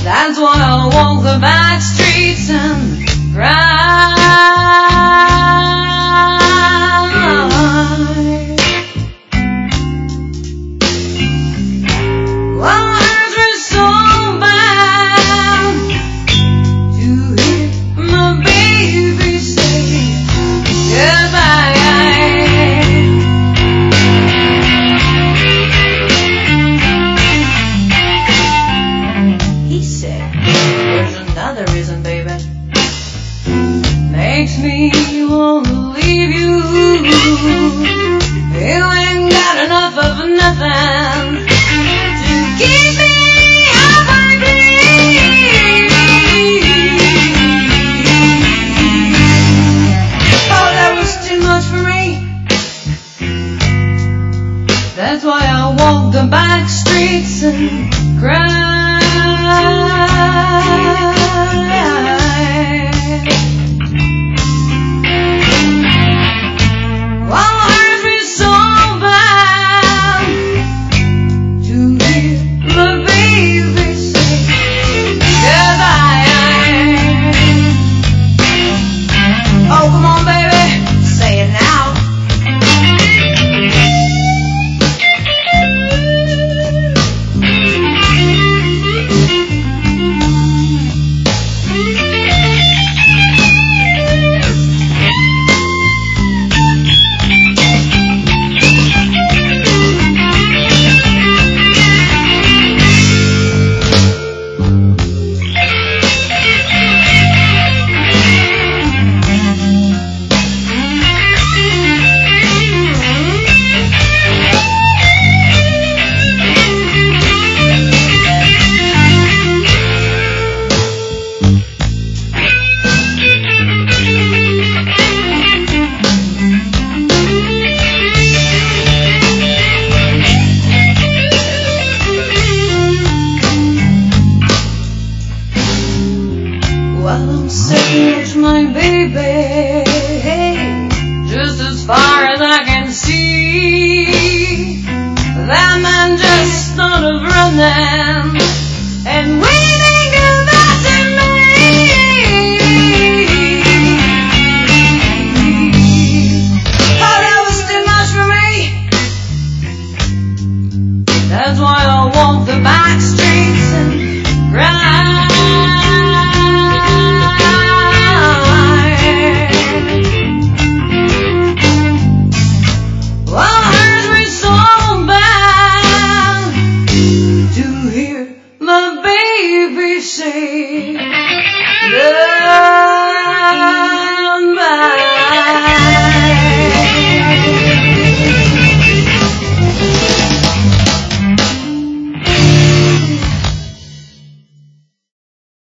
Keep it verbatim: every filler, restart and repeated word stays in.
That's why I walk the back streets and cry. Well, it hurts me so bad to hear my baby say goodbye. He said, there's another reason, baby, makes me want to leave you. You ain't got enough of nothing to keep me up, baby. Oh, that was too much for me. That's why I walk the back streets and cry. Well, I'm saying, my baby, just as far as I can see, that man just started running and waving goodbye to me. Oh, that was too much for me. That's why I walk the back streets and cry. My baby say